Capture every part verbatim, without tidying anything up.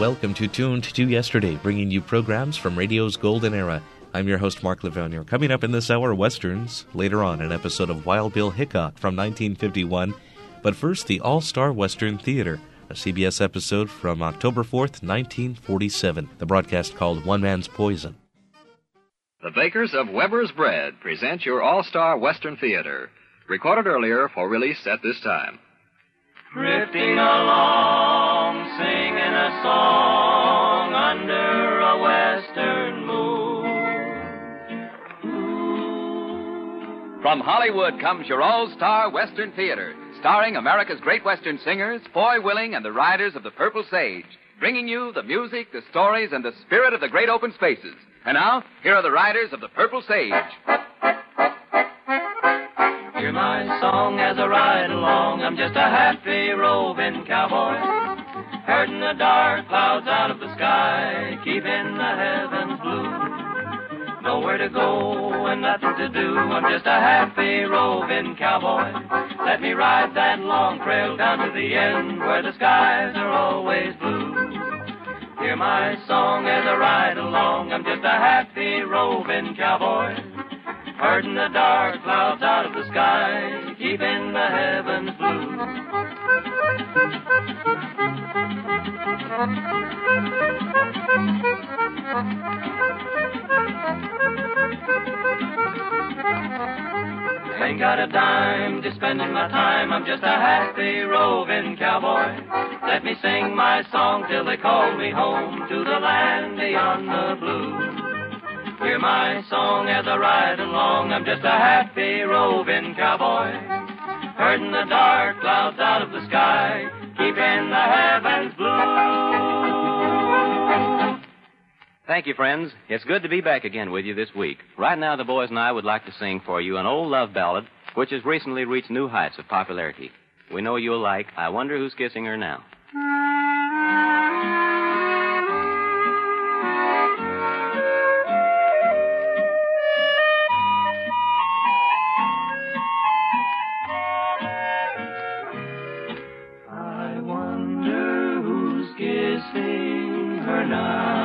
Welcome to Tuned to Yesterday, bringing you programs from radio's golden era. I'm your host, Mark Lavonie. Coming up in this hour, Westerns. Later on, an episode of Wild Bill Hickok from nineteen fifty-one. But first, the All-Star Western Theater, a C B S episode from October fourth, nineteen forty-seven. The broadcast called One Man's Poison. The bakers of Weber's Bread present your All-Star Western Theater, recorded earlier for release at this time. Drifting along, singing a song under a western moon. From Hollywood comes your All-Star Western Theater, starring America's great Western singers, Foy Willing and the Riders of the Purple Sage, bringing you the music, the stories, and the spirit of the great open spaces. And now, here are the Riders of the Purple Sage. Hear my song as I ride along. I'm just a happy roving cowboy, herding the dark clouds out of the sky, keeping the heavens blue. Nowhere to go and nothing to do. I'm just a happy roving cowboy. Let me ride that long trail down to the end where the skies are always blue. Hear my song as I ride along. I'm just a happy roving cowboy, herding the dark clouds out of the sky, keeping the heavens blue. Ain't got a dime to spending my time. I'm just a happy roving cowboy. Let me sing my song till they call me home to the land beyond the blue. Hear my song as I ride along. I'm just a happy roving cowboy, herding the dark clouds out of the sky, keeping the heavens blue. Thank you, friends. It's good to be back again with you this week. Right now, the boys and I would like to sing for you an old love ballad which has recently reached new heights of popularity. We know you'll like I Wonder Who's Kissing Her Now. I wonder who's kissing her now.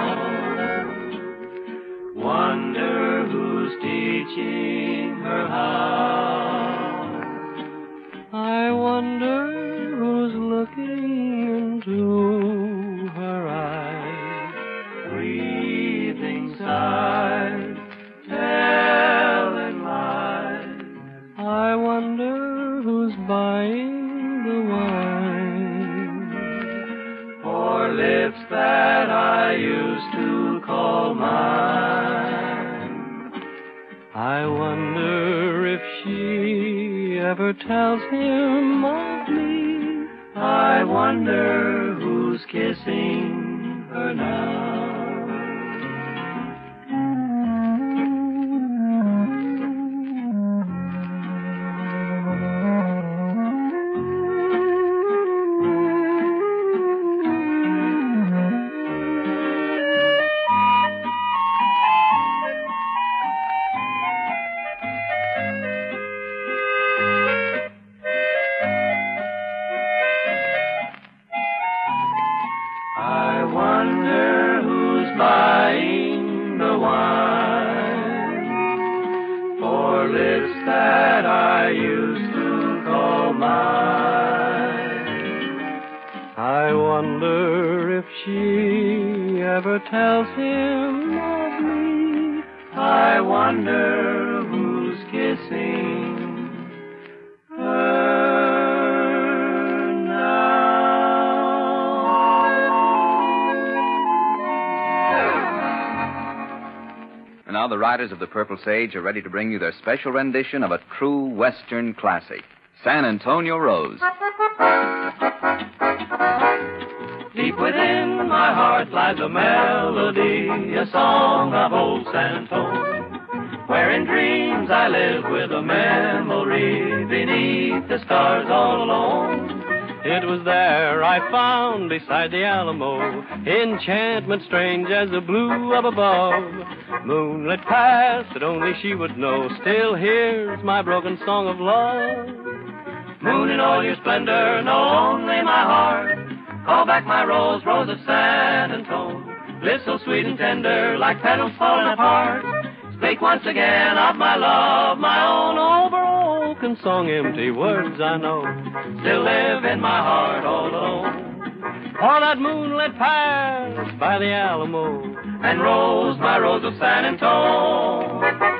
Wonder who's teaching her how. I wonder who's looking into her eyes, breathing sighs, telling lies. I wonder who's buying the wine for lips that I used to call mine. I wonder if she ever tells him of me. I wonder who's kissing her now. Tells him of me. I wonder who's kissing her now. And now the Riders of the Purple Sage are ready to bring you their special rendition of a true Western classic, San Antonio Rose. Deep within my heart lies a melody, a song of old San Antonio, where in dreams I live with a memory beneath the stars all alone. It was there I found beside the Alamo enchantment strange as the blue of above. Moonlit past that only she would know still hears my broken song of love. Moon in all your splendor, know only my heart Call back my rose, rose of San Antone. Live so sweet and tender, like petals falling apart. Speak once again of my love, my own over-broken song. Empty words I know still live in my heart all alone. Or that moonlit pass by the Alamo, and rose, my rose of San Antone.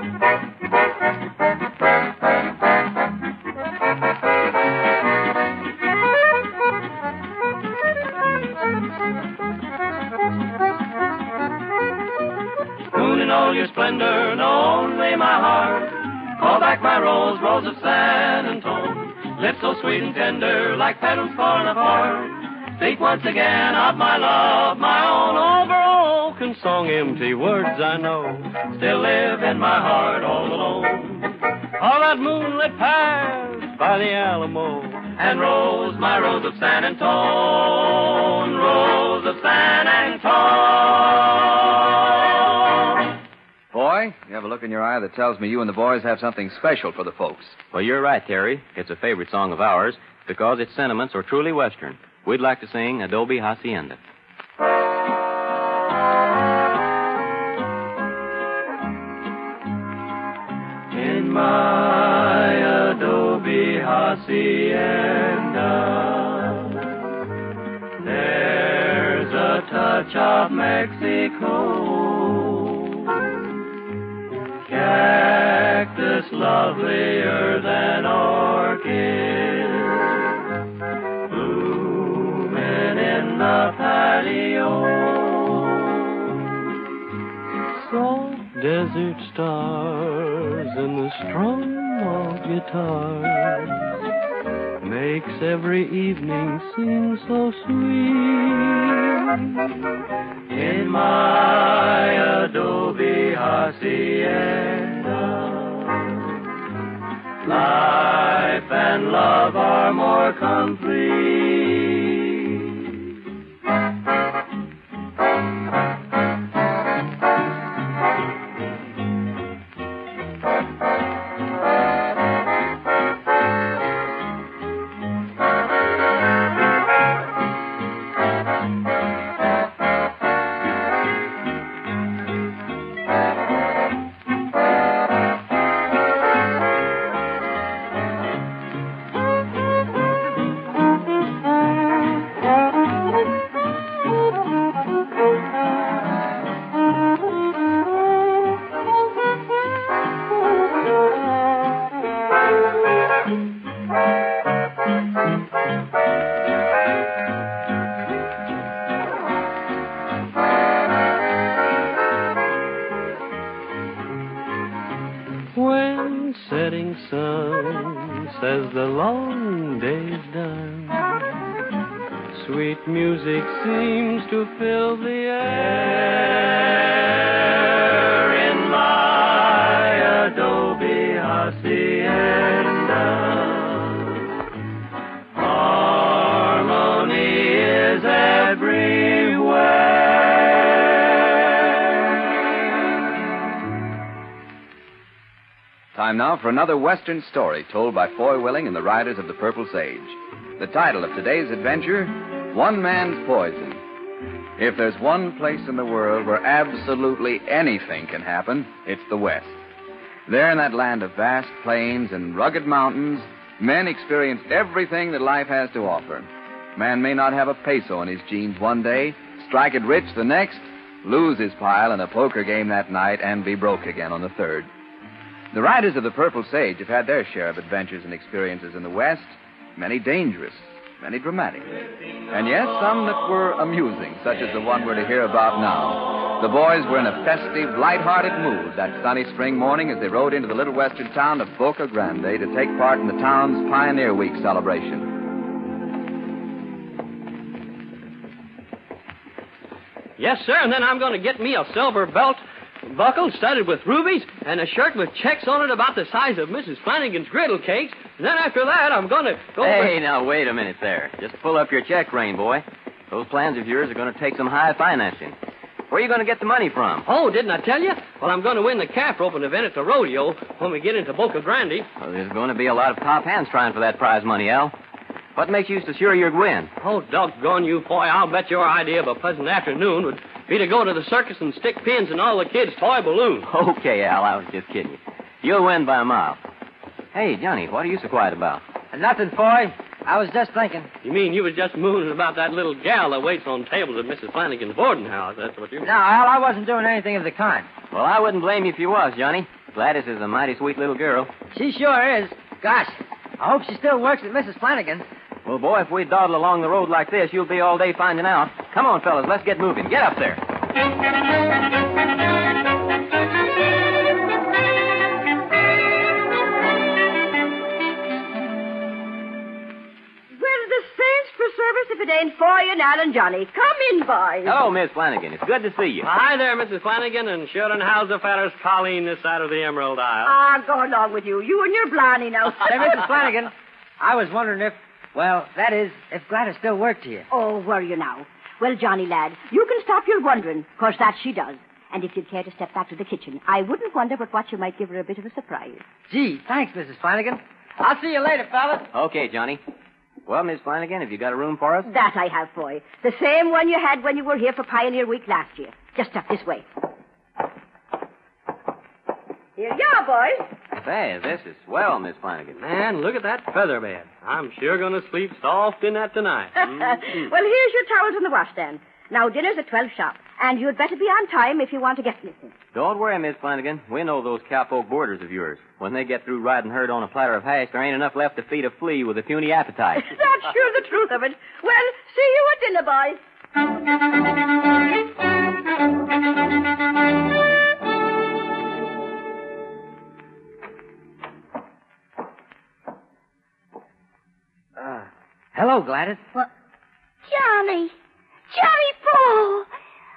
Moon in all your splendor, know only my heart. Call back my rose, rose of San Antone. Lips so sweet and tender, like petals falling apart. Speak once again of my love, my own over-broken song. Empty words I know still live in my heart all alone. All that moonlit path by the Alamo, and rose, my rose of San Antone, rose of San Antone. Boy, you have a look in your eye that tells me you and the boys have something special for the folks. Well, you're right, Terry. It's a favorite song of ours because its sentiments are truly Western. We'd like to sing Adobe Hacienda. In my adobe hacienda, there's a touch of Mexico. Cactus lovelier than orchid, blooming in the patio. Soft desert stars and the strum of guitars makes every evening seem so sweet. In my adobe hacienda, life and love are more complete. When setting sun says the long day's done, sweet music seems to fill the air. In my adobe hacienda, harmony is everywhere. Time now for another Western story told by Foy Willing and the Riders of the Purple Sage. The title of today's adventure, One Man's Poison. If there's one place in the world where absolutely anything can happen, it's the West. There in that land of vast plains and rugged mountains, men experience everything that life has to offer. Man may not have a peso in his jeans one day, strike it rich the next, lose his pile in a poker game that night, and be broke again on the third. The Riders of the Purple Sage have had their share of adventures and experiences in the West, many dangerous, many dramatic. And yes, some that were amusing, such as the one we're to hear about now. The boys were in a festive, light-hearted mood that sunny spring morning as they rode into the little western town of Boca Grande to take part in the town's Pioneer Week celebration. Yes, sir, and then I'm going to get me a silver belt buckle studded with rubies and a shirt with checks on it about the size of Missus Flanagan's griddle cakes. And then after that, I'm going to go... Hey, over... now, wait a minute there. Just pull up your check, Rain Boy. Those plans of yours are going to take some high financing. Where are you going to get the money from? Oh, didn't I tell you? Well, I'm going to win the calf roping event at the rodeo when we get into Boca Grande. Well, there's going to be a lot of top hands trying for that prize money, Al. What makes you so sure you're going? Oh, doggone you, boy. I'll bet your idea of a pleasant afternoon would be to go to the circus and stick pins in all the kids' toy balloons. Okay, Al, I was just kidding you. You'll win by a mile. Hey, Johnny, what are you so quiet about? Nothing, boy. I was just thinking. You mean you was just mooning about that little gal that waits on tables at Missus Flanagan's boarding house? That's what you mean. No, Al, I wasn't doing anything of the kind. Well, I wouldn't blame you if you was, Johnny. Gladys is a mighty sweet little girl. She sure is. Gosh, I hope she still works at Missus Flanagan's. Well, boy, if we dawdle along the road like this, you'll be all day finding out. Come on, fellas, let's get moving. Get up there. Service if it ain't for you, Nat and Johnny. Come in, boys. Hello, Miss Flanagan. It's good to see you. Hi there, Missus Flanagan, and sure and how's the feller's Colleen this side of the Emerald Isle? Ah, go along with you. You and your blarney now. Say, Missus Flanagan, I was wondering if, well, that is, if Gladys still worked here. Oh, were you now? Well, Johnny, lad, you can stop your wondering, 'cause that she does. And if you'd care to step back to the kitchen, I wouldn't wonder but what you might give her a bit of a surprise. Gee, thanks, Missus Flanagan. I'll see you later, fellas. Okay, Johnny. Well, Miss Flanagan, have you got a room for us? That I have, boy. The same one you had when you were here for Pioneer Week last year. Just step this way. Here you are, boys. Say, this is swell, Miss Flanagan. Man, look at that feather bed. I'm sure going to sleep soft in that tonight. Mm-hmm. Well, here's your towels on the washstand. Now, dinner's at twelve sharp, and you'd better be on time if you want to get missing. Don't worry, Miss Flanagan. We know those cowpoke boarders of yours. When they get through riding herd on a platter of hash, there ain't enough left to feed a flea with a puny appetite. That's sure the truth of it. Well, see you at dinner, boys. Uh, hello, Gladys. What? Johnny. Johnny Paul!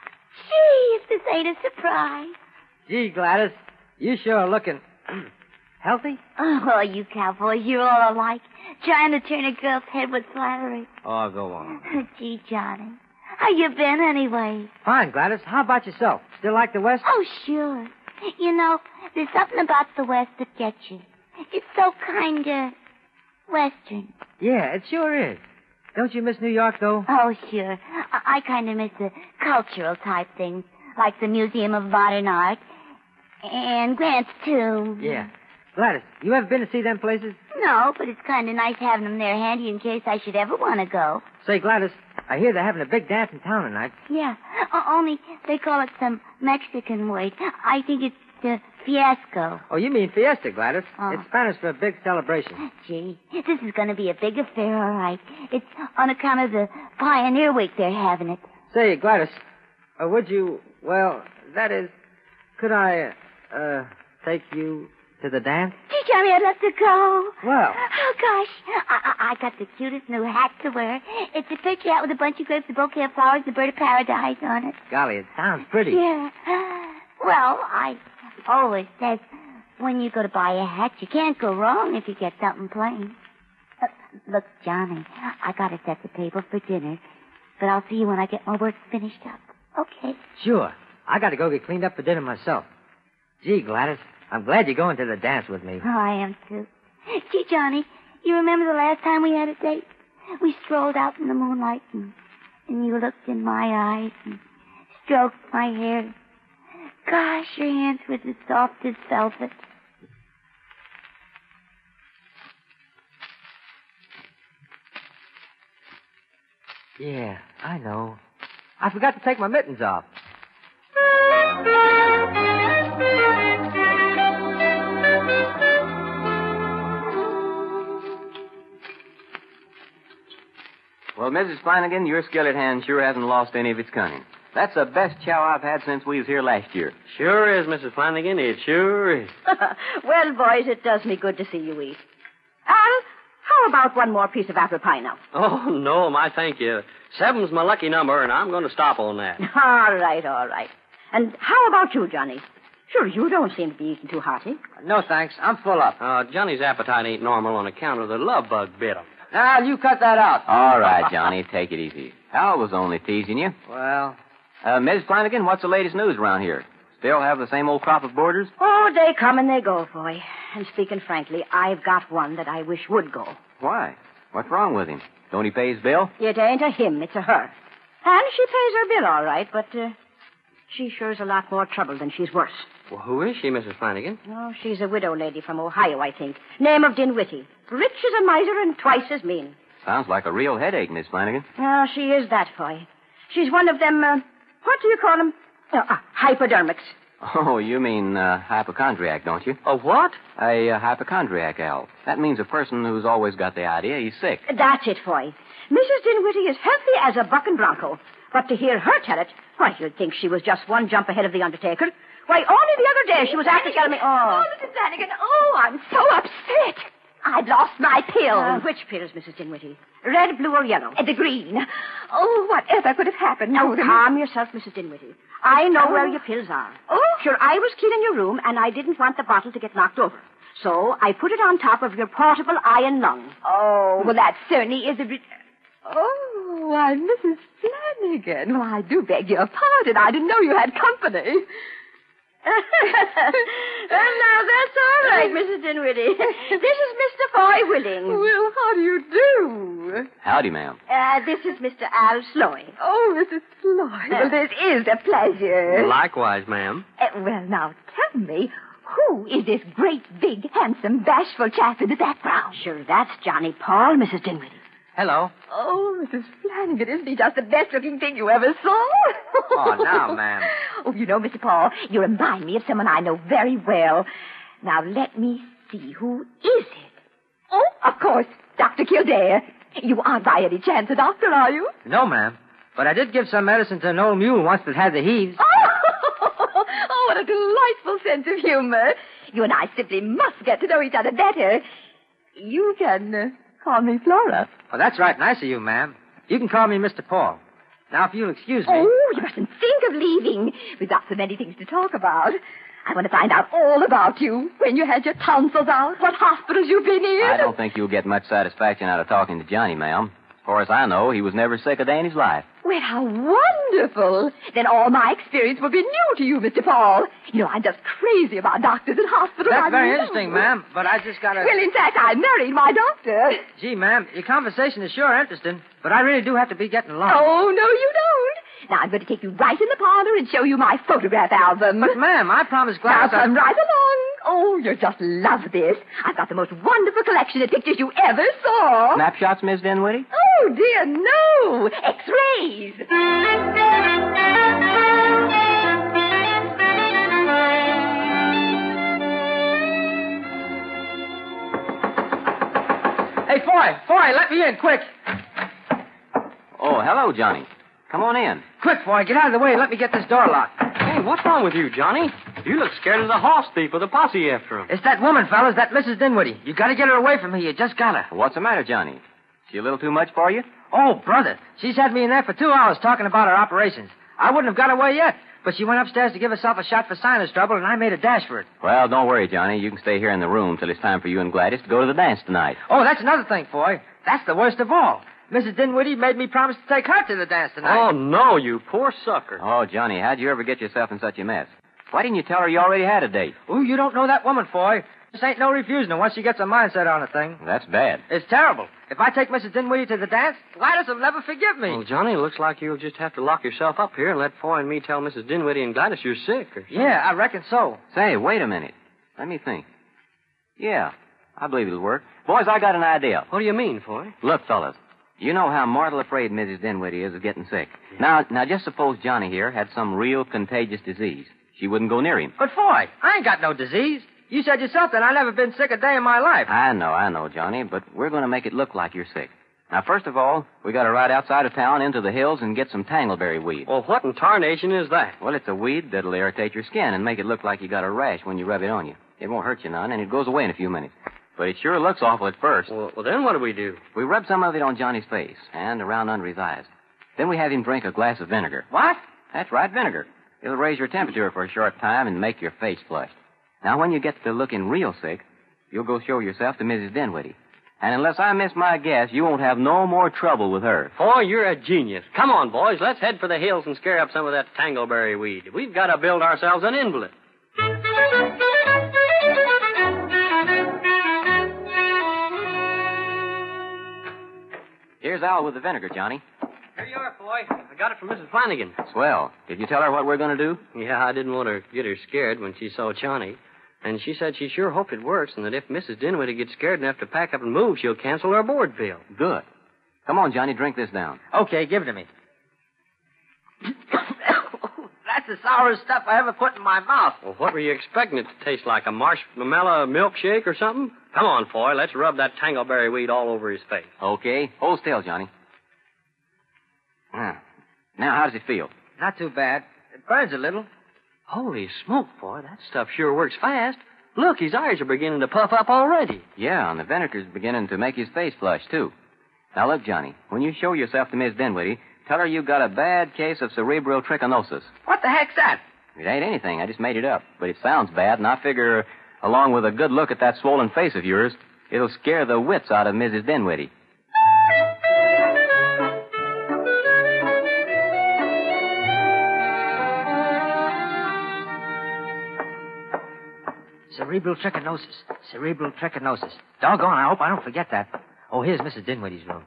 Gee, if this ain't a surprise. Gee, Gladys, you sure are looking healthy? Oh, you cowboys, you're all alike. Trying to turn a girl's head with flattery. Oh, go on. Gee, Johnny, how you been anyway? Fine, Gladys. How about yourself? Still like the West? Oh, sure. You know, there's something about the West that gets you. It's so kind of Western. Yeah, it sure is. Don't you miss New York, though? Oh, sure. I, I kind of miss the cultural type things, like the Museum of Modern Art and Grant's Tomb. Yeah. Gladys, you ever been to see them places? No, but it's kind of nice having them there handy in case I should ever want to go. Say, Gladys, I hear they're having a big dance in town tonight. Yeah, o- only they call it some Mexican word. I think it's the fiasco. Oh, you mean fiesta, Gladys. Oh. It's Spanish for a big celebration. Gee, this is going to be a big affair, all right. It's on account of the Pioneer Week they're having it. Say, Gladys, uh, would you, well, that is, could I, uh, take you to the dance? Gee, Johnny, I'd love to go. Well. Oh, gosh. I, I, I got the cutest new hat to wear. It's a picture out with a bunch of grapes, a bouquet of flowers, and a bird of paradise on it. Golly, it sounds pretty. Yeah. Well, I always says when you go to buy a hat, you can't go wrong if you get something plain. Uh, look, Johnny, I got to set the table for dinner, but I'll see you when I get my work finished up. Okay? Sure. I got to go get cleaned up for dinner myself. Gee, Gladys, I'm glad you're going to the dance with me. Oh, I am, too. Gee, Johnny, you remember the last time we had a date? We strolled out in the moonlight, and, and you looked in my eyes and stroked my hair. Gosh, your hands were as soft as velvet. Yeah, I know. I forgot to take my mittens off. Well, Missus Flanagan, your skillet hand sure hasn't lost any of its cunning. That's the best chow I've had since we was here last year. Sure is, Missus Flanagan. It sure is. Well, boys, it does me good to see you eat. Al, how about one more piece of apple pie now? Oh, no, my thank you. Seven's my lucky number, and I'm going to stop on that. All right, all right. And how about you, Johnny? Sure, you don't seem to be eating too hearty. No, thanks. I'm full up. Uh, Johnny's appetite ain't normal on account of the love bug bit him. Now, you cut that out. All right, Johnny, take it easy. Hal was only teasing you. Well... Uh, Missus Flanagan, what's the latest news around here? Still have the same old crop of boarders? Oh, they come and they go, boy. And speaking frankly, I've got one that I wish would go. Why? What's wrong with him? Don't he pay his bill? It ain't a him, it's a her. And she pays her bill all right, but uh, she sure is a lot more trouble than she's worth. Well, who is she, Missus Flanagan? Oh, she's a widow lady from Ohio, I think. Name of Dinwiddie. Rich as a miser and twice as mean. Sounds like a real headache, Miss Flanagan. Oh, she is that, boy. She's one of them, uh, what do you call them? Uh, uh, hypodermics. Oh, you mean uh, hypochondriac, don't you? A what? A uh, hypochondriac, Al. That means a person who's always got the idea he's sick. That's it, boy. Missus Dinwiddie is healthy as a bucking bronco. But to hear her tell it, why, you'd think she was just one jump ahead of the Undertaker. Why, only the other day she was after telling me... Oh, Oh, Missus Flanagan, oh, I'm so upset. I've lost my pills. Uh, which pills, Missus Dinwiddie? Red, blue, or yellow? And the green. Oh, whatever could have happened Now, to them? calm yourself, Missus Dinwiddie. I know Oh. where your pills are. Oh. Sure, I was cleaning your room, and I didn't want the bottle to get knocked over. So I put it on top of your portable iron lung. Oh, well, that certainly is a... Re- oh, why, Missus Flanagan. Well, I do beg your pardon. I didn't know you had company. Well, now, that's all right, Missus Dinwiddie. This is Mister Foy Willing. Well, how do you do? Howdy, ma'am. Uh, this is Mister Al Sloy. Oh, Missus Floyd. Well, this is a pleasure. Likewise, ma'am. Uh, well, now, tell me, who is this great, big, handsome, bashful chap in the background? Sure, that's Johnny Paul, Missus Dinwiddie. Hello. Oh, Missus Flanagan, isn't he just the best-looking thing you ever saw? Oh, now, ma'am. Oh, you know, Mister Paul, you remind me of someone I know very well. Now, let me see. Who is it? Oh, of course, Doctor Kildare. You aren't by any chance a doctor, are you? No, ma'am. But I did give some medicine to an old mule once that had the heaves. Oh, oh, what a delightful sense of humor. You and I simply must get to know each other better. You can uh, call me Flora. Oh, that's right. Nice of you, ma'am. You can call me Mister Paul. Now, if you'll excuse me. Oh, you mustn't think of leaving. We've got so many things to talk about. I want to find out all about you. When you had your tonsils out, what hospitals you've been in. I don't think you'll get much satisfaction out of talking to Johnny, ma'am. As far as I know, he was never sick a day in his life. Well, how wonderful. Then all my experience will be new to you, Mister Paul. You know, I'm just crazy about doctors and hospitals. That's I very know. interesting, ma'am. But I just got to... Well, in fact, I married my doctor. Gee, ma'am, your conversation is sure interesting, but I really do have to be getting along. Oh, no, you don't. Now, I'm going to take you right in the parlor and show you my photograph album. But, ma'am, I promised Now, Gladys... I- come right along. Oh, you'll just love this. I've got the most wonderful collection of pictures you ever saw. Snapshots, Miss Dinwiddie? Oh, dear, no. X-rays. Hey, Foy, Foy, let me in, quick. Oh, hello, Johnny. Come on in. Quick, Foy, get out of the way and let me get this door locked. Hey, what's wrong with you, Johnny? You look scared of the horse thief with a posse after him. It's that woman, fellas, that Missus Dinwiddie. You got to get her away from me. You just got to. What's the matter, Johnny? She a little too much for you? Oh, brother, she's had me in there for two hours talking about her operations. I wouldn't have got away yet, but she went upstairs to give herself a shot for sinus trouble, and I made a dash for it. Well, don't worry, Johnny. You can stay here in the room till it's time for you and Gladys to go to the dance tonight. Oh, that's another thing, Foy. That's the worst of all. Missus Dinwiddie made me promise to take her to the dance tonight. Oh, no, you poor sucker. Oh, Johnny, how'd you ever get yourself in such a mess? Why didn't you tell her you already had a date? Ooh, you don't know that woman, Foy. This ain't no refusing her once she gets her mindset on a thing. That's bad. It's terrible. If I take Missus Dinwiddie to the dance, Gladys will never forgive me. Well, Johnny, it looks like you'll just have to lock yourself up here and let Foy and me tell Missus Dinwiddie and Gladys you're sick. Or... Yeah, I reckon so. Say, wait a minute. Let me think. Yeah, I believe it'll work. Boys, I got an idea. What do you mean, Foy? Look, fellas, you know how mortal afraid Missus Dinwiddie is of getting sick. Now, now, just suppose Johnny here had some real contagious disease. She wouldn't go near him. But, Foy, I ain't got no disease. You said yourself that I've never been sick a day in my life. I know, I know, Johnny, but we're going to make it look like you're sick. Now, first of all, we got to ride outside of town into the hills and get some tangleberry weed. Well, what in tarnation is that? Well, it's a weed that'll irritate your skin and make it look like you got a rash when you rub it on you. It won't hurt you none, and it goes away in a few minutes. But it sure looks awful at first. Well, well, then what do we do? We rub some of it on Johnny's face and around under his eyes. Then we have him drink a glass of vinegar. What? That's right, vinegar. It'll raise your temperature for a short time and make your face flush. Now, when you get to looking real sick, you'll go show yourself to Missus Dinwiddie. And unless I miss my guess, you won't have no more trouble with her. Foy, you're a genius. Come on, boys. Let's head for the hills and scare up some of that tangleberry weed. We've got to build ourselves an invalid. Here's Al with the vinegar, Johnny. Here you are, boy. I got it from Missus Flanagan. Swell. Did you tell her what we're going to do? Yeah, I didn't want to get her scared when she saw Johnny. And she said she sure hoped it works and that if Missus Dinwiddie gets scared enough to pack up and move, she'll cancel our board bill. Good. Come on, Johnny, drink this down. Okay, give it to me. That's the sourest stuff I ever put in my mouth. Well, what were you expecting it to taste like? A marshmallow milkshake or something? Come on, Foy. Let's rub that tangleberry weed all over his face. Okay. Hold still, Johnny. Ah. Now, how does it feel? Not too bad. It burns a little. Holy smoke, boy. That stuff sure works fast. Look, his eyes are beginning to puff up already. Yeah, and the vinegar's beginning to make his face flush, too. Now, look, Johnny, when you show yourself to Miss Dinwiddie, tell her you've got a bad case of cerebral trichinosis. What the heck's that? It ain't anything. I just made it up. But it sounds bad, and I figure, along with a good look at that swollen face of yours, it'll scare the wits out of Missus Dinwiddie. Cerebral trichinosis. Cerebral trichinosis. Doggone, I hope I don't forget that. Oh, here's Missus Dinwiddie's room.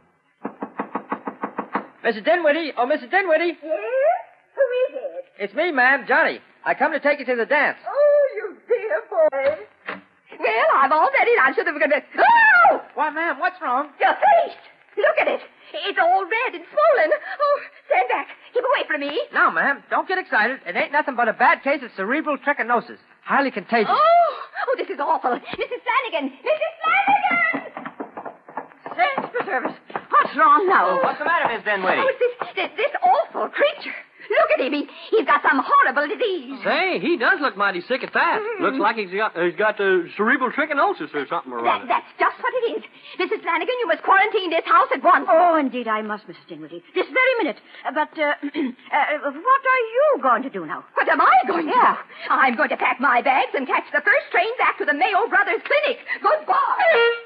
Missus Dinwiddie! Oh, Missus Dinwiddie! Yes? Who is it? It's me, ma'am, Johnny. I come to take you to the dance. Oh, you dear boy. Well, I've already answered the... Oh! Why, ma'am, what's wrong? Your face. Look at it. It's all red and swollen. Oh, stand back. Keep away from me. No, ma'am. Don't get excited. It ain't nothing but a bad case of cerebral trichinosis. Highly contagious. Oh, oh, this is awful. Missus Flanagan. Missus Flanagan! Saints preserve us. What's wrong now? What's the matter, Miss Dinwiddie? Oh, it's this, this, this awful creature. Look at him. He, he's got some horrible disease. Say, he does look mighty sick at that. Mm. Looks like he's got he's got uh, cerebral trichinosis or something or that, other. That's just what it is. Missus Flanagan, you must quarantine this house at once. Oh, indeed, I must, Missus Dinwiddie. This very minute. Uh, but, uh, uh, what are you going to do now? What am I going to yeah. do? I'm going to pack my bags and catch the first train back to the Mayo Brothers Clinic. Goodbye.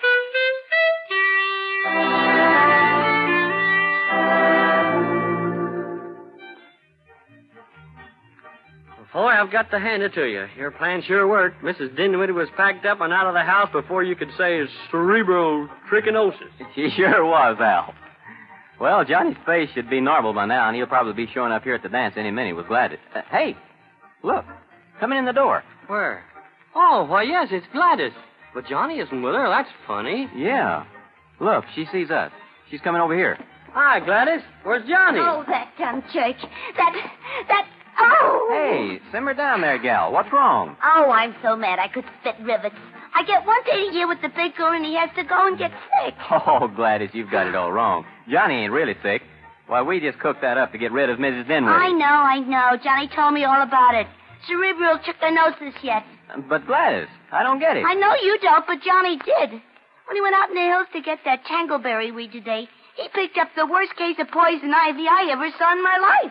Boy, I've got to hand it to you. Your plan sure worked. Missus Dinwiddie was packed up and out of the house before you could say cerebral trichinosis. She sure was, Al. Well, Johnny's face should be normal by now, and he'll probably be showing up here at the dance any minute with Gladys. Uh, hey, look, coming in the door. Where? Oh, why, yes, it's Gladys. But Johnny isn't with her. That's funny. Yeah. Look, she sees us. She's coming over here. Hi, Gladys. Where's Johnny? Oh, that dumb church. That, that... Oh! Hey, simmer down there, gal. What's wrong? Oh, I'm so mad I could spit rivets. I get one day a year with the big girl, and he has to go and get sick. Oh, Gladys, you've got it all wrong. Johnny ain't really sick. Why, we just cooked that up to get rid of Missus Dinwiddie. I know, I know. Johnny told me all about it. Cerebral trichinosis yet. But, Gladys, I don't get it. I know you don't, but Johnny did. When he went out in the hills to get that tangleberry weed today, he picked up the worst case of poison ivy I ever saw in my life.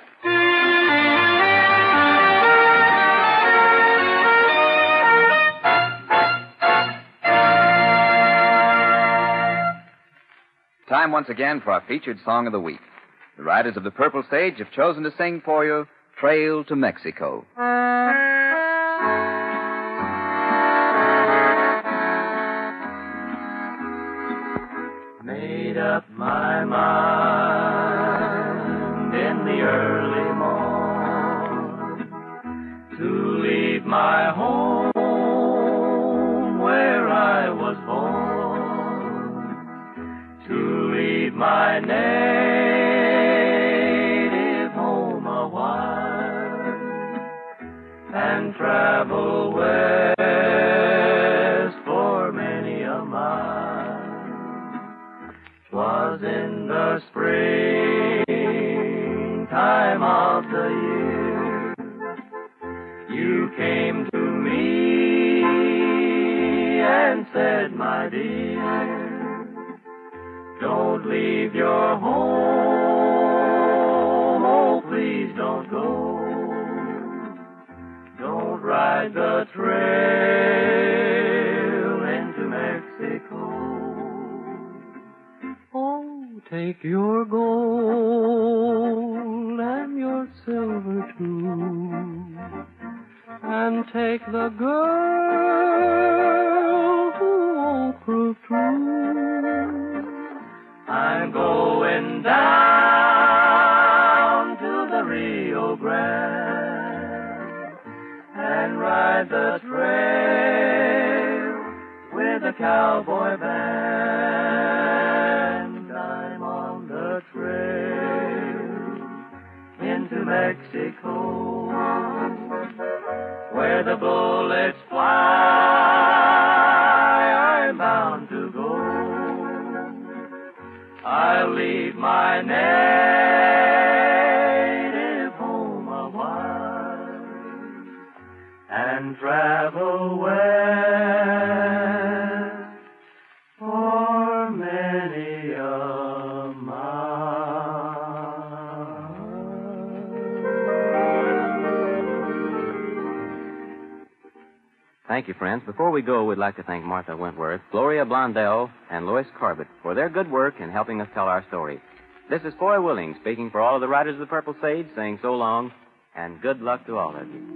Time once again for our featured song of the week. The Riders of the Purple Sage have chosen to sing for you Trail to Mexico. Made up my mind in the early morn to leave my home where I was born, to leave my native home a while and travel west for many a mile. 'Twas in the spring time of the year you came to me and said, my dear, don't leave your home, oh, please don't go. Don't ride the trail into Mexico. Oh, take your gold and your silver too, and take the girl who won't prove true. I'm going and down to the Rio Grande and ride the trail with a cowboy band. I'm on the trail into Mexico, where the bullets fly. I'm bound to go. I'll leave my native home a while and travel west for many a mile. Thank you, friends. Before we go, we'd like to thank Martha Wentworth, Gloria Blondell, and Lois Corbett for their good work in helping us tell our story. This is Foy Willing speaking for all of the writers of the Purple Sage, saying so long and good luck to all of you.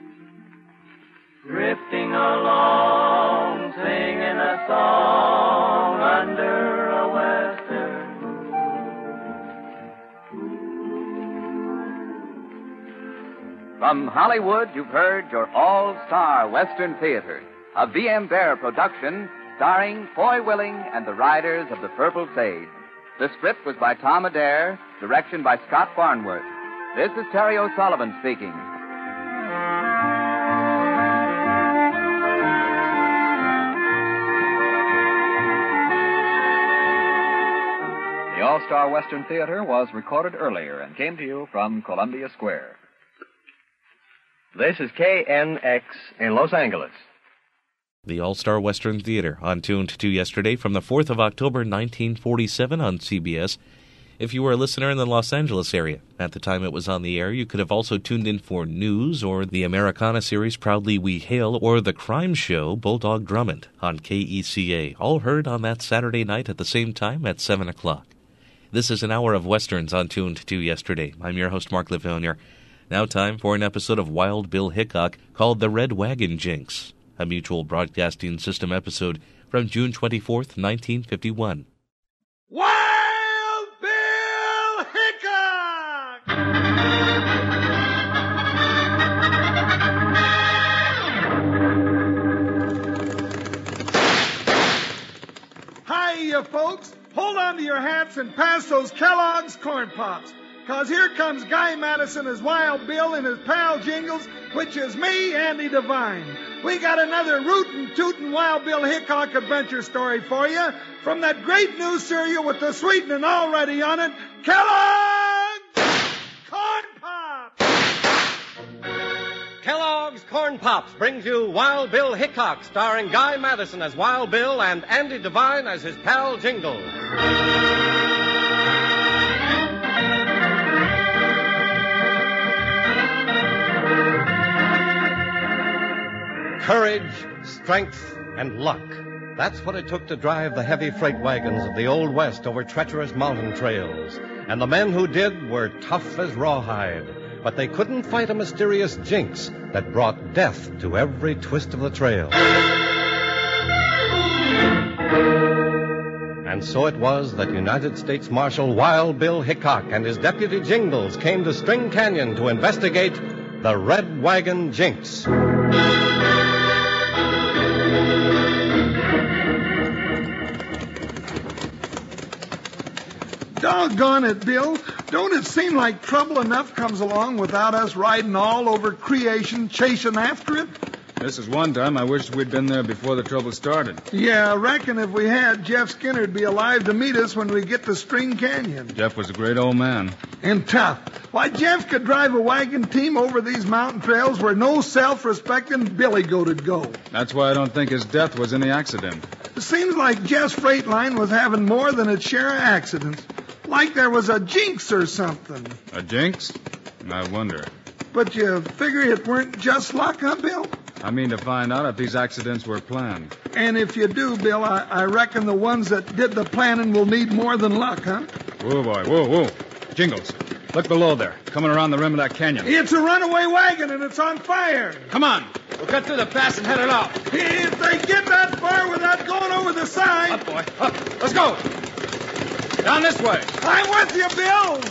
Drifting along, singing a song under a western moon. From Hollywood, you've heard your all-star Western Theater, a V M. Bear production starring Foy Willing and the Riders of the Purple Sage. The script was by Tom Adair, direction by Scott Farnworth. This is Terry O'Sullivan speaking. The All-Star Western Theater was recorded earlier and came to you from Columbia Square. This is K N X in Los Angeles. The All-Star Western Theater, on Tuned to Yesterday from the fourth of October, nineteen forty-seven on C B S. If you were a listener in the Los Angeles area at the time it was on the air, you could have also tuned in for news or the Americana series Proudly We Hail or the crime show Bulldog Drummond on K E C A, all heard on that Saturday night at the same time at seven o'clock. This is an hour of Westerns on Tuned to Yesterday. I'm your host, Mark Livonia. Now time for an episode of Wild Bill Hickok called The Red Wagon Jinx, a Mutual Broadcasting System episode from June twenty-fourth, nineteen fifty-one. Wild Bill Hickok! Hiya, folks. Hold on to your hats and pass those Kellogg's Corn Pops. Because here comes Guy Madison as Wild Bill and his pal Jingles, which is me, Andy Devine. We got another rootin' tootin' Wild Bill Hickok adventure story for you from that great new cereal with the sweetening already on it, Kellogg's Corn Pops! Kellogg's Corn Pops brings you Wild Bill Hickok, starring Guy Madison as Wild Bill and Andy Devine as his pal Jingles. Courage, strength, and luck. That's what it took to drive the heavy freight wagons of the Old West over treacherous mountain trails. And the men who did were tough as rawhide. But they couldn't fight a mysterious jinx that brought death to every twist of the trail. And so it was that United States Marshal Wild Bill Hickok and his deputy Jingles came to String Canyon to investigate the Red Wagon Jinx. Doggone it, Bill. Don't it seem like trouble enough comes along without us riding all over creation, chasing after it? This is one time I wished we'd been there before the trouble started. Yeah, I reckon if we had, Jeff Skinner'd be alive to meet us when we get to String Canyon. Jeff was a great old man. And tough. Why, Jeff could drive a wagon team over these mountain trails where no self-respecting billy goat'd go. That's why I don't think his death was any accident. It seems like Jeff's freight line was having more than its share of accidents. Like there was a jinx or something. A jinx? I wonder. But you figure it weren't just luck, huh, Bill? I mean to find out if these accidents were planned. And if you do, Bill, I, I reckon the ones that did the planning will need more than luck, huh? Whoa, boy, whoa, whoa. Jingles, look below there, coming around the rim of that canyon. It's a runaway wagon and it's on fire. Come on, we'll cut through the pass and head it off. If they get that far without going over the side. Up, boy, up. Let's go. Down this way. I'm with you, Bill.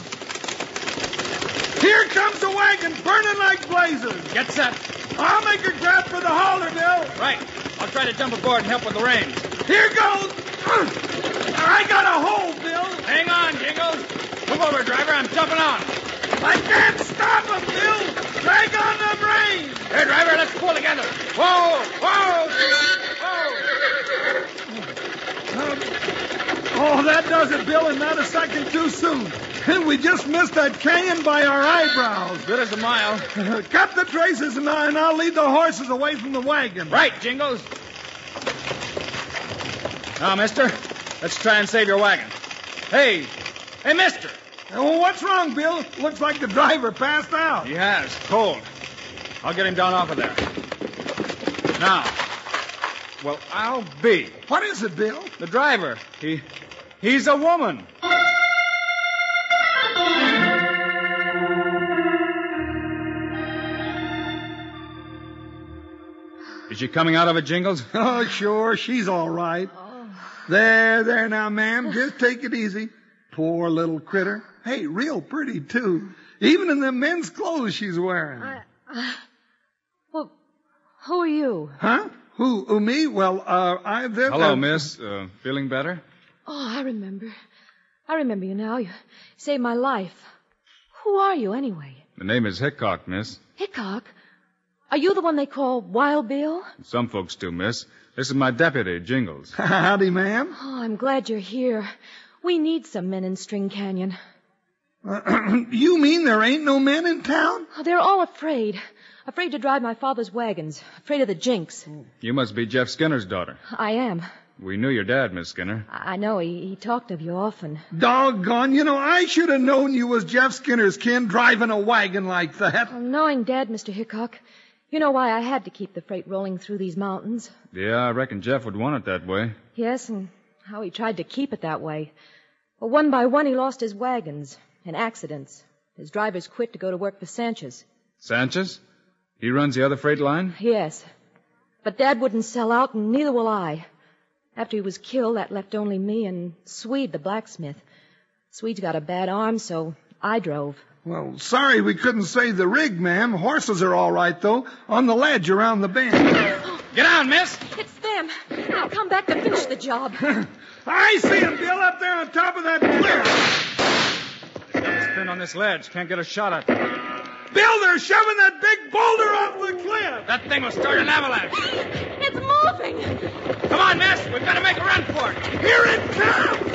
Here comes the wagon, burning like blazes. Get set. I'll make a grab for the hauler, Bill. Right. I'll try to jump aboard and help with the reins. Here goes. I got a hold, Bill. Hang on, Jingles. Move over, driver. I'm jumping on. I can't stop him, Bill. Drag on them reins. Here, driver, let's pull together. Whoa, whoa, whoa. Um, oh, that does it, Bill, and not a second too soon. We just missed that canyon by our eyebrows. Good as a mile. Cut the traces, and I- and I'll lead the horses away from the wagon. Right, Jingles. Now, mister, let's try and save your wagon. Hey, hey, mister. Oh, what's wrong, Bill? Looks like the driver passed out. He has. Cold. I'll get him down off of there. Now, well, I'll be. What is it, Bill? The driver. He, he's a woman. Is she coming out of it, Jingles? Oh, sure. She's all right. Oh. There, there now, ma'am. Just take it easy. Poor little critter. Hey, real pretty, too. Even in the men's clothes she's wearing. I, uh, well, who are you? Huh? Who? Who, me? Well, uh, I've... Uh, Hello, miss. Uh, feeling better? Oh, I remember. I remember you now. You saved my life. Who are you, anyway? The name is Hickok, miss. Hickok? Are you the one they call Wild Bill? Some folks do, miss. This is my deputy, Jingles. Howdy, ma'am. Oh, I'm glad you're here. We need some men in String Canyon. Uh, you mean there ain't no men in town? Oh, they're all afraid. Afraid to drive my father's wagons. Afraid of the jinx. You must be Jeff Skinner's daughter. I am. We knew your dad, Miss Skinner. I know. He, he talked of you often. Doggone. You know, I should have known you was Jeff Skinner's kin driving a wagon like that. Well, knowing Dad, Mister Hickok, you know why I had to keep the freight rolling through these mountains. Yeah, I reckon Jeff would want it that way. Yes, and how he tried to keep it that way. Well, one by one, he lost his wagons in accidents. His drivers quit to go to work for Sanchez. Sanchez? He runs the other freight line? Yes. But Dad wouldn't sell out, and neither will I. After he was killed, that left only me and Swede, the blacksmith. Swede's got a bad arm, so I drove. Well, sorry we couldn't save the rig, ma'am. Horses are all right, though, on the ledge around the bend. Get down, miss. It's them. I'll come back to finish the job. I see him, Bill, up there on top of that cliff. They've got us pinned on this ledge. Can't get a shot at them. Bill, they're shoving that big boulder off the cliff. That thing will start an avalanche. It's moving. Come on, miss. We've got to make a run for it. Here it comes.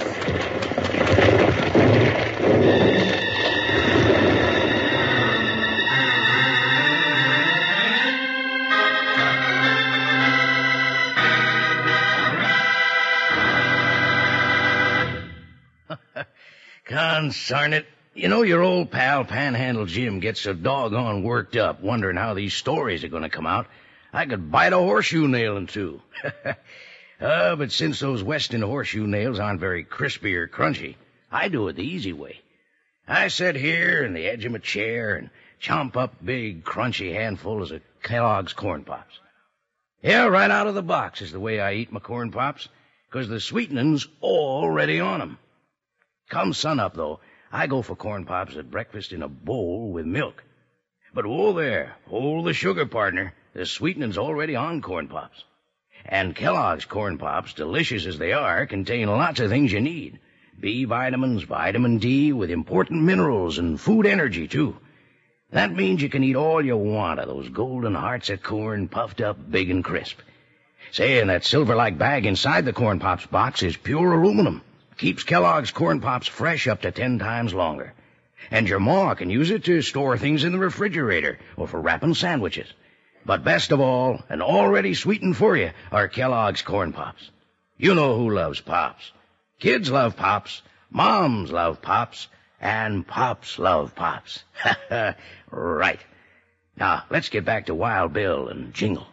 Consarn it. You know, your old pal, Panhandle Jim, gets so doggone worked up, wondering how these stories are going to come out. I could bite a horseshoe nail in two. uh, but since those Weston horseshoe nails aren't very crispy or crunchy, I do it the easy way. I sit here in the edge of my chair and chomp up big, crunchy handfuls of Kellogg's Corn Pops. Yeah, right out of the box is the way I eat my Corn Pops, because the sweetening's already on 'em. Come sunup, though, I go for Corn Pops at breakfast in a bowl with milk. But whoa there, hold the sugar, partner. The sweetening's already on Corn Pops. And Kellogg's Corn Pops, delicious as they are, contain lots of things you need. B vitamins, vitamin D, with important minerals and food energy, too. That means you can eat all you want of those golden hearts of corn puffed up big and crisp. Say, and that silver-like bag inside the Corn Pops box is pure aluminum. Keeps Kellogg's Corn Pops fresh up to ten times longer. And your ma can use it to store things in the refrigerator or for wrapping sandwiches. But best of all, and already sweetened for you, are Kellogg's Corn Pops. You know who loves Pops. Kids love Pops, moms love Pops, and Pops love Pops. Right. Now, let's get back to Wild Bill and Jingle.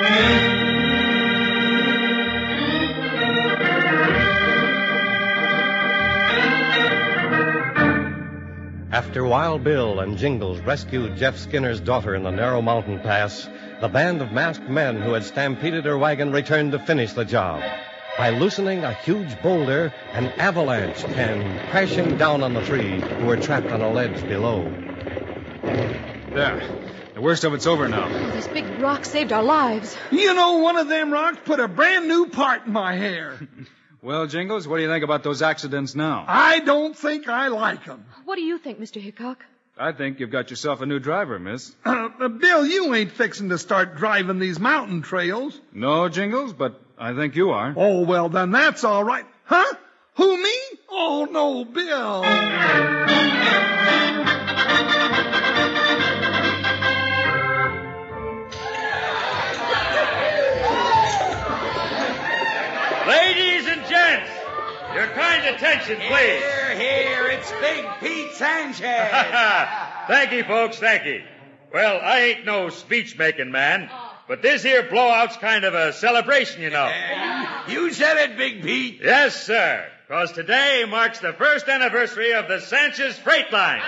After Wild Bill and Jingles rescued Jeff Skinner's daughter in the narrow mountain pass, the band of masked men who had stampeded her wagon returned to finish the job. By loosening a huge boulder, an avalanche came crashing down on the three who were trapped on a ledge below. There. The worst of it's over now. Oh, this big rock saved our lives. You know, one of them rocks put a brand new part in my hair. Well, Jingles, what do you think about those accidents now? I don't think I like them. What do you think, Mister Hickok? I think you've got yourself a new driver, miss. Uh, uh, Bill, you ain't fixing to start driving these mountain trails. No, Jingles, but I think you are. Oh, well, then that's all right. Huh? Who, me? Oh, no, Bill. Ladies and gents, your kind attention, please. Here, here, it's Big Pete Sanchez. Thank you, folks, thank you. Well, I ain't no speech-making man, but this here blowout's kind of a celebration, you know. Uh, you, you said it, Big Pete. Yes, sir, because today marks the first anniversary of the Sanchez Freight Line.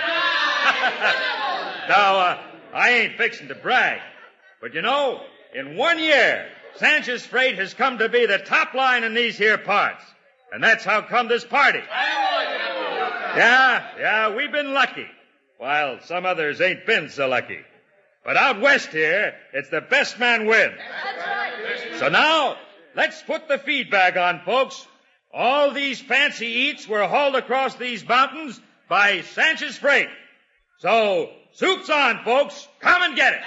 Now, uh, I ain't fixing to brag, but you know, in one year, Sanchez Freight has come to be the top line in these here parts. And that's how come this party. Yeah, yeah, we've been lucky, while some others ain't been so lucky. But out west here, it's the best man wins. So now, let's put the feedback on, folks. All these fancy eats were hauled across these mountains by Sanchez Freight. So, soup's on, folks. Come and get it.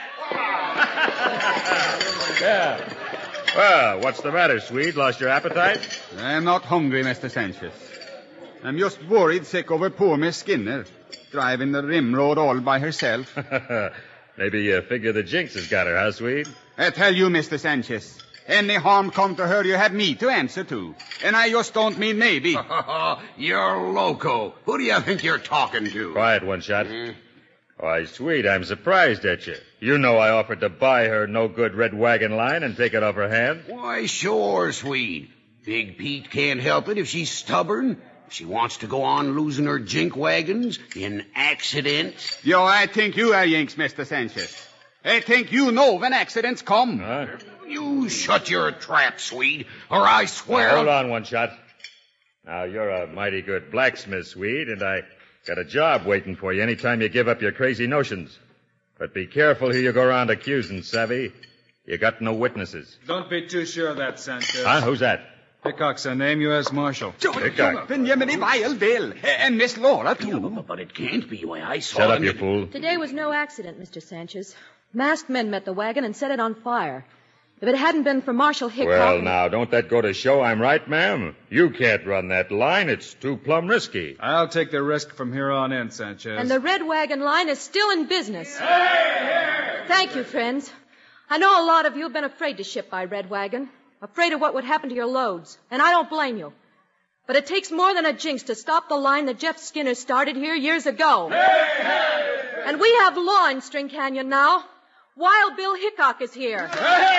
Yeah. Well, what's the matter, Swede? Lost your appetite? I'm not hungry, Mister Sanchez. I'm just worried sick over poor Miss Skinner, driving the rim road all by herself. Maybe you figure the jinx has got her, huh, Swede? I tell you, Mister Sanchez, any harm come to her, you have me to answer to. And I just don't mean maybe. You're loco. Who do you think you're talking to? Quiet, one shot. Mm. Why, Swede, I'm surprised at you. You know I offered to buy her no-good red wagon line and take it off her hand. Why, sure, Swede. Big Pete can't help it if she's stubborn. If she wants to go on losing her jink wagons in accidents. Yo, I think you are Yanks, Mister Sanchez. I think you know when accidents come. Huh? You shut your trap, Swede, or I swear... Now, hold on, one shot. Now, you're a mighty good blacksmith, Swede, and I... got a job waiting for you anytime you give up your crazy notions. But be careful who you go around accusing, savvy. You got no witnesses. Don't be too sure of that, Sanchez. Huh? Who's that? Hickok's her name, U S Marshal. Hickok. Benjamin Wild Bill. And Miss Laura, too. But it can't be. Why, I saw Shut them. up, you fool. Today was no accident, Mister Sanchez. Masked men met the wagon and set it on fire. If it hadn't been for Marshal Hickok... Well, now, don't that go to show I'm right, ma'am? You can't run that line. It's too plumb risky. I'll take the risk from here on in, Sanchez. And the red wagon line is still in business. Hey, hey! Thank you, friends. I know a lot of you have been afraid to ship by red wagon, afraid of what would happen to your loads, and I don't blame you. But it takes more than a jinx to stop the line that Jeff Skinner started here years ago. Hey, hey! And we have law in String Canyon now. Wild Bill Hickok is here.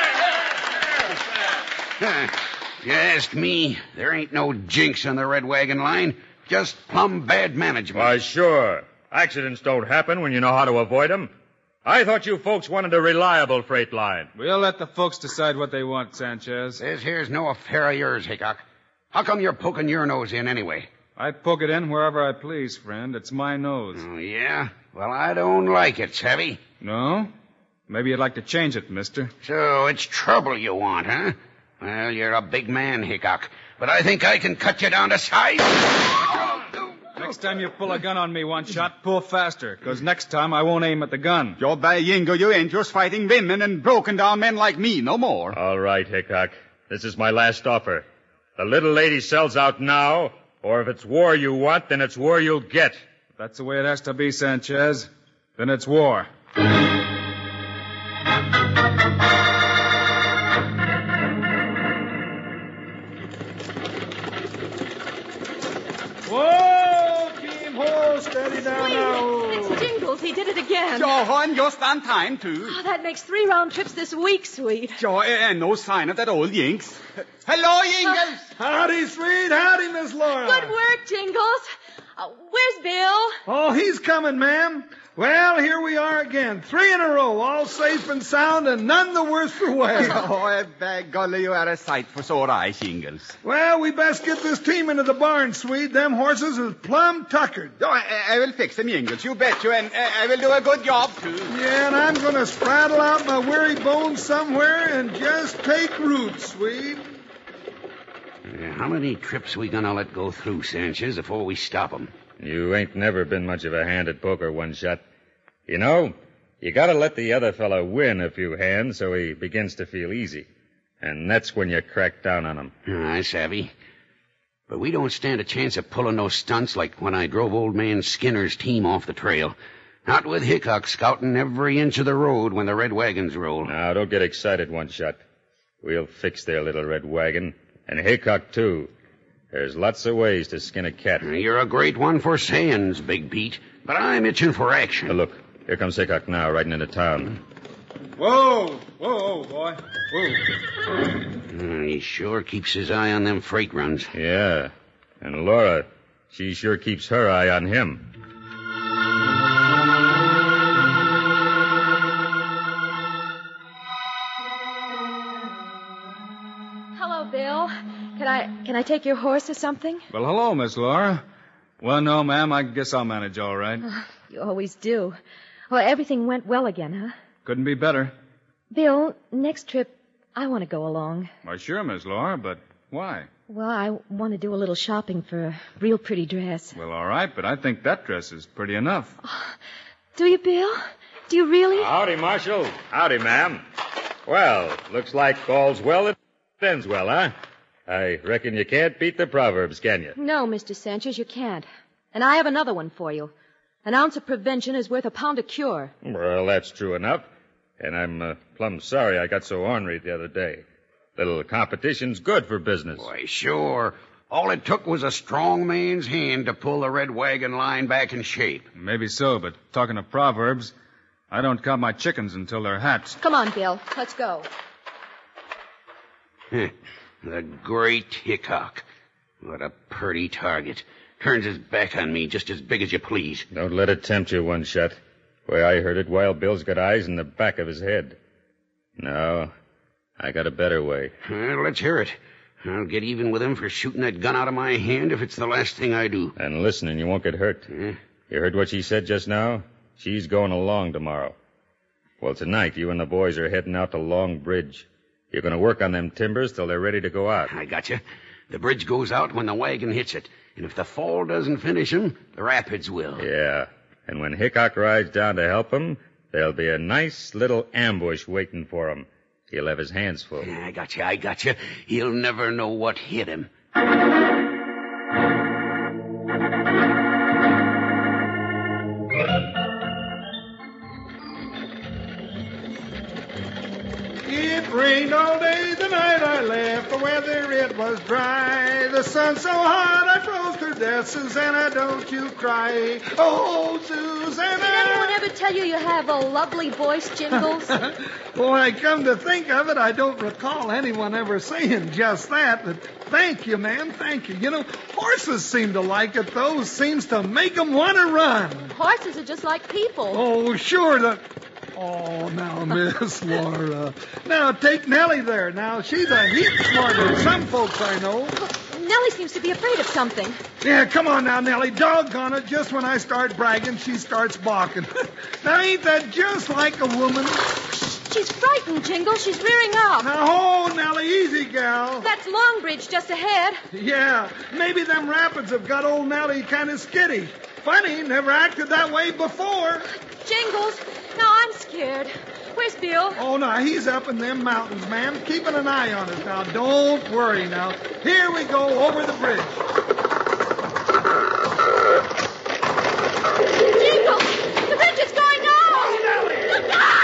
Huh. If you ask me, there ain't no jinx on the red wagon line. Just plumb bad management. Why, sure. Accidents don't happen when you know how to avoid them. I thought you folks wanted a reliable freight line. We'll let the folks decide what they want, Sanchez. This here's no affair of yours, Hickok. How come you're poking your nose in anyway? I poke it in wherever I please, friend. It's my nose. Oh, yeah? Well, I don't like it, savvy? No? Maybe you'd like to change it, mister. So it's trouble you want, huh? Well, you're a big man, Hickok. But I think I can cut you down to size. Next time you pull a gun on me, one shot, pull faster, because next time I won't aim at the gun. You're by Yingo, you ain't just fighting women and broken down men like me no more. All right, Hickok. This is my last offer. The little lady sells out now, or if it's war you want, then it's war you'll get. If that's the way it has to be, Sanchez, then it's war. Whoa, Team Ho, steady down now. It's Jingles. He did it again. Joe, and just on time, too. Oh, that makes three round trips this week, Sweet. Joe, and no sign of that old Yinks. Hello, Yingles. Uh, howdy, Sweet. Howdy, Miss Laura. Good work, Jingles. Uh, where's Bill? Oh, he's coming, ma'am. Well, here we are again. Three in a row, all safe and sound, and none the worse for wear. Oh, by golly, you are a sight for sore eyes, Shingles. Well, we best get this team into the barn, Swede. Them horses is plumb tuckered. Oh, I, I will fix them, Shingles. You bet you, and uh, I will do a good job, too. Yeah, and I'm going to spraddle out my weary bones somewhere and just take root, Swede. Uh, how many trips we gonna let go through, Sanchez, before we stop 'em? You ain't never been much of a hand at poker, One Shot. You know, you gotta let the other fellow win a few hands so he begins to feel easy. And that's when you crack down on him. I savvy. But we don't stand a chance of pulling those stunts like when I drove old man Skinner's team off the trail. Not with Hickok scouting every inch of the road when the red wagons roll. Now, don't get excited, One Shot. We'll fix their little red wagon. And Hickok, too. There's lots of ways to skin a cat. You're a great one for sayings, Big Pete. But I'm itching for action. Oh, look, here comes Hickok now, riding into town. Whoa! Whoa, boy. Whoa. Uh, he sure keeps his eye on them freight runs. Yeah. And Laura, she sure keeps her eye on him. Hello, Bill. Can I can I take your horse or something? Well, hello, Miss Laura. Well, no, ma'am, I guess I'll manage all right. Uh, you always do. Well, everything went well again, huh? Couldn't be better. Bill, next trip, I want to go along. Why, sure, Miss Laura, but why? Well, I want to do a little shopping for a real pretty dress. Well, all right, but I think that dress is pretty enough. Oh, do you, Bill? Do you really? Howdy, Marshal. Howdy, ma'am. Well, looks like all's well that ends well, huh? I reckon you can't beat the Proverbs, can you? No, Mister Sanchez, you can't. And I have another one for you. An ounce of prevention is worth a pound of cure. Well, that's true enough. And I'm uh, plumb sorry I got so ornery the other day. Little competition's good for business. Why, sure. All it took was a strong man's hand to pull the red wagon line back in shape. Maybe so, but talking of Proverbs, I don't count my chickens until they're hatched. Come on, Bill. Let's go. The great Hickok. What a purty target. Turns his back on me just as big as you please. Don't let it tempt you, One Shot. Way I heard it, Wild Bill's got eyes in the back of his head. No, I got a better way. Well, let's hear it. I'll get even with him for shooting that gun out of my hand if it's the last thing I do. And listen, and you won't get hurt. Huh? You heard what she said just now? She's going along tomorrow. Well, tonight, you and the boys are heading out to Long Bridge. You're going to work on them timbers till they're ready to go out. I got you. The bridge goes out when the wagon hits it. And if the fall doesn't finish him, the rapids will. Yeah. And when Hickok rides down to help him, there'll be a nice little ambush waiting for him. He'll have his hands full. Yeah, I got you, I got you. He'll never know what hit him. It rained all day the night I left. The weather, it was dry. The sun so hot I froze to death. Susanna, don't you cry. Oh, Susanna. Did anyone ever tell you you have a lovely voice, Jingles? Boy, I come to think of it, I don't recall anyone ever saying just that. But thank you, man, thank you. You know, horses seem to like it, though. Seems to make them want to run. Horses are just like people. Oh, sure. The... Oh, now, Miss Laura. Now, take Nellie there. Now, she's a heap smarter than some folks I know. Nellie seems to be afraid of something. Yeah, come on now, Nellie. Doggone it. Just when I start bragging, she starts balking. Now, ain't that just like a woman? She's frightened, Jingles. She's rearing up. Now, oh, Nellie, easy, gal. That's Longbridge just ahead. Yeah, maybe them rapids have got old Nellie kind of skitty. Funny, never acted that way before. Jingles, now I'm scared. Where's Bill? Oh, no, he's up in them mountains, ma'am, keeping an eye on us. Now, don't worry now. Here we go over the bridge. Jingles, the bridge is going down. Oh, Nellie. Look out!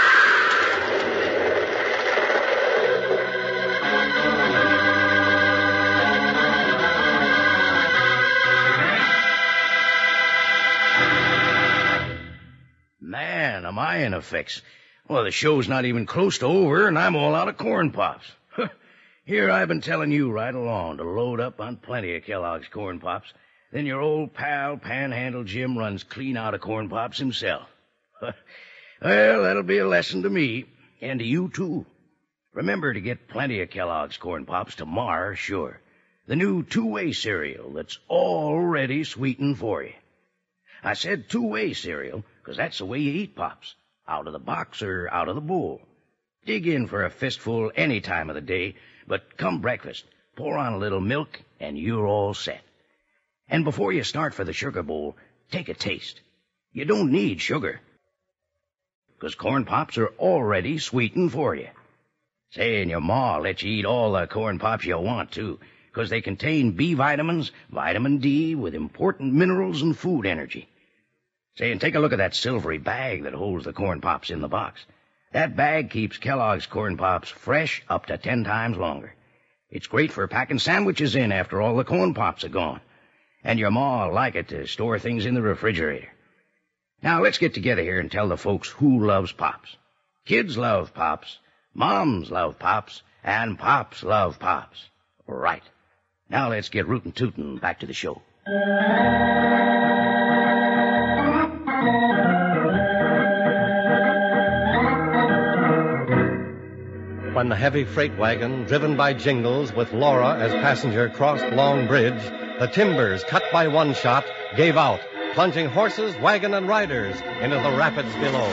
Man, am I in a fix. Well, the show's not even close to over, and I'm all out of corn pops. Here I've been telling you right along to load up on plenty of Kellogg's corn pops. Then your old pal, Panhandle Jim, runs clean out of corn pops himself. Well, that'll be a lesson to me, and to you, too. Remember to get plenty of Kellogg's Corn Pops to Ma, sure. The new two-way cereal that's already sweetened for you. I said two-way cereal because that's the way you eat Pops, out of the box or out of the bowl. Dig in for a fistful any time of the day, but come breakfast, pour on a little milk, and you're all set. And before you start for the sugar bowl, take a taste. You don't need sugar, because Corn Pops are already sweetened for you. Say, and your Ma lets you eat all the Corn Pops you want, too, because they contain B vitamins, vitamin D, with important minerals and food energy. Say, and take a look at that silvery bag that holds the Corn Pops in the box. That bag keeps Kellogg's Corn Pops fresh up to ten times longer. It's great for packing sandwiches in after all the Corn Pops are gone. And your Ma will like it to store things in the refrigerator. Now, let's get together here and tell the folks who loves Pops. Kids love Pops, moms love Pops, and Pops love Pops. Right. Now let's get rootin' tootin' back to the show. When the heavy freight wagon, driven by Jingles with Laura as passenger, crossed Long Bridge, the timbers, cut by one shot, gave out, plunging horses, wagon, and riders into the rapids below.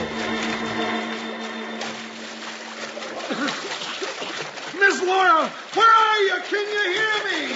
Miss Laura, where are you? Can you hear me?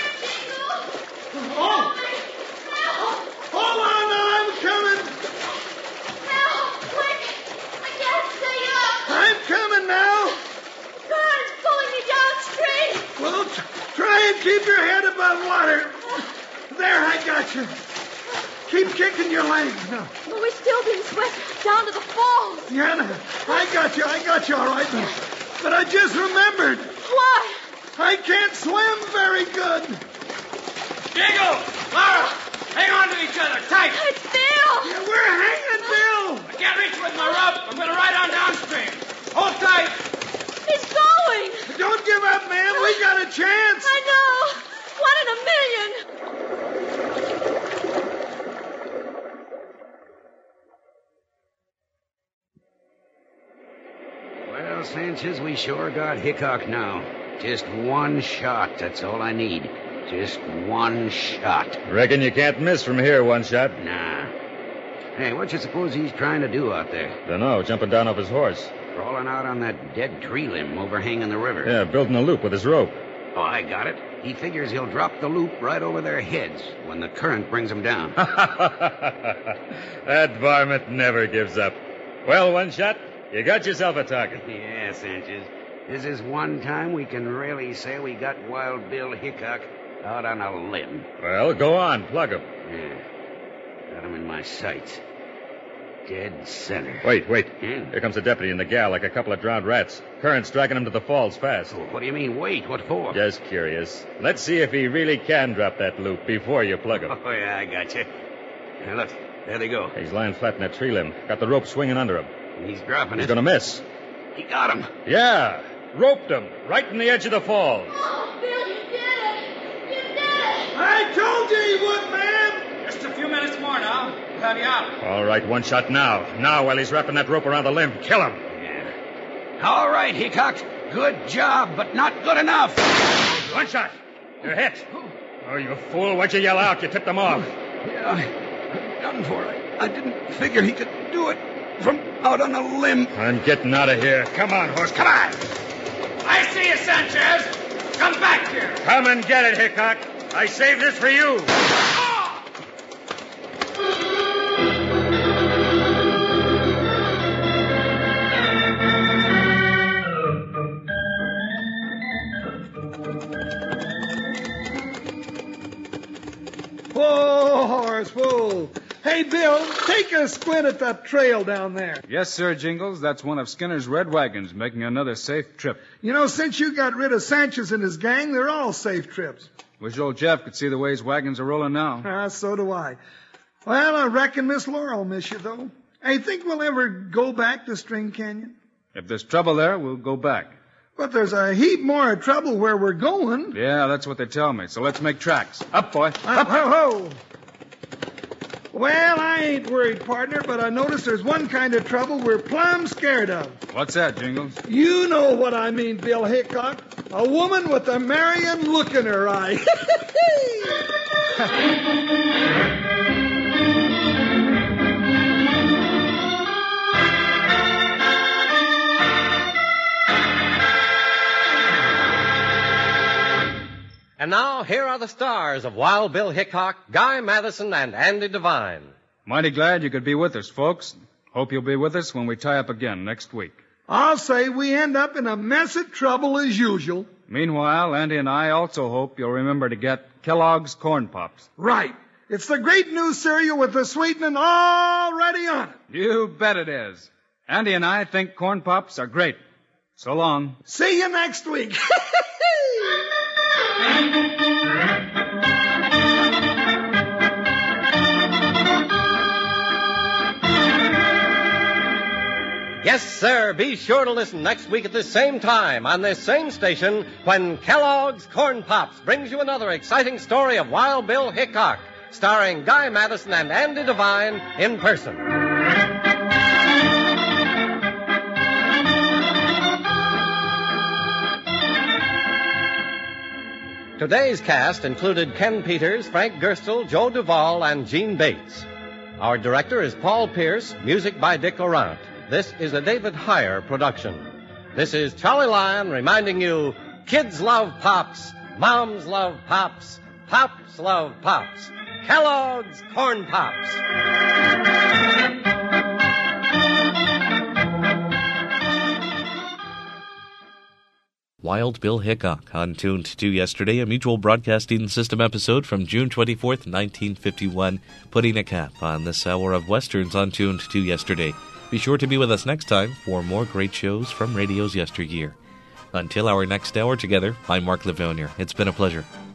Oh! Hold on, now, I'm coming. Help! Quick! I can't stay up. I'm coming now. The car is pulling me downstream. Well, t- try and keep your head above water. There, I got you. Keep kicking your legs now. But we're still being swept down to the falls. Yeah, no, I got you. I got you all right. But, but I just remembered. What? I can't swim very good. Jingle! Laura! Hang on to each other, tight! It's Bill! Yeah, we're hanging, Bill! I can't reach with my rope. I'm going to ride on downstream. Hold tight! He's going! Don't give up, man. We got a chance. I know. One in a million. Well, Sanchez, we sure got Hickok now. Just one shot, that's all I need. Just one shot. Reckon you can't miss from here, one shot. Nah. Hey, what you suppose he's trying to do out there? Dunno, jumping down off his horse. Crawling out on that dead tree limb overhanging the river. Yeah, building a loop with his rope. Oh, I got it. He figures he'll drop the loop right over their heads when the current brings them down. That varmint never gives up. Well, one shot, you got yourself a target. Yeah, Sanchez. This is one time we can really say we got Wild Bill Hickok out on a limb. Well, go on, plug him. Yeah. Got him in my sights. Dead center. Wait, wait. Hmm? Here comes the deputy and the gal like a couple of drowned rats. Current's dragging him to the falls fast. Oh, what do you mean, wait? What for? Just curious. Let's see if he really can drop that loop before you plug him. Oh, yeah, I got you. Now, look, there they go. He's lying flat in that tree limb. Got the rope swinging under him. He's dropping He's it. gonna miss. He got him. Yeah. Roped him. Right in the edge of the falls. Oh, Bill, you did it. You did it. I told you he would, man. Just a few minutes more now. We'll have you out. All right, one shot now. Now, while he's wrapping that rope around the limb, kill him. Yeah. All right, Hickok. Good job, but not good enough. One shot. You're hit. Oh, you fool. Why'd you yell out? You tipped him off. Yeah, I, I'm done for. I, I didn't figure he could do it from out on a limb. I'm getting out of here. Come on, horse. Come on. I see you, Sanchez. Come back here. Come and get it, Hickok. I saved this for you. Whoa, horse, whoa. Hey, Bill, take a squint at that trail down there. Yes, sir, Jingles. That's one of Skinner's red wagons making another safe trip. You know, since you got rid of Sanchez and his gang, they're all safe trips. Wish old Jeff could see the way his wagons are rolling now. Ah, so do I. Well, I reckon Miss Laura will miss you, though. I think we'll ever go back to String Canyon. If there's trouble there, we'll go back. But there's a heap more trouble where we're going. Yeah, that's what they tell me. So let's make tracks. Up, boy. Up, ho, ho. Well, I ain't worried, partner, but I notice there's one kind of trouble we're plumb scared of. What's that, Jingles? You know what I mean, Bill Hickok. A woman with a Marion look in her eye. And now, here are the stars of Wild Bill Hickok, Guy Madison, and Andy Devine. Mighty glad you could be with us, folks. Hope you'll be with us when we tie up again next week. I'll say we end up in a mess of trouble as usual. Meanwhile, Andy and I also hope you'll remember to get Kellogg's Corn Pops. Right. It's the great new cereal with the sweetening already on it. You bet it is. Andy and I think Corn Pops are great. So long. See you next week. Yes, sir. Be sure to listen next week at this same time on this same station when Kellogg's Corn Pops brings you another exciting story of Wild Bill Hickok, starring Guy Madison and Andy Devine in person. Today's cast included Ken Peters, Frank Gerstle, Joe Duvall, and Gene Bates. Our director is Paul Pierce, music by Dick Laurent. This is a David Heyer production. This is Charlie Lyon reminding you, kids love Pops, moms love Pops, Pops love Pops. Kellogg's Corn Pops. Wild Bill Hickok on Tuned to Yesterday, a Mutual Broadcasting System episode from June twenty-fourth, nineteen fifty-one, putting a cap on this hour of Westerns on Tuned to Yesterday. Be sure to be with us next time for more great shows from radio's yesteryear. Until our next hour together, I'm Mark Livonia. It's been a pleasure.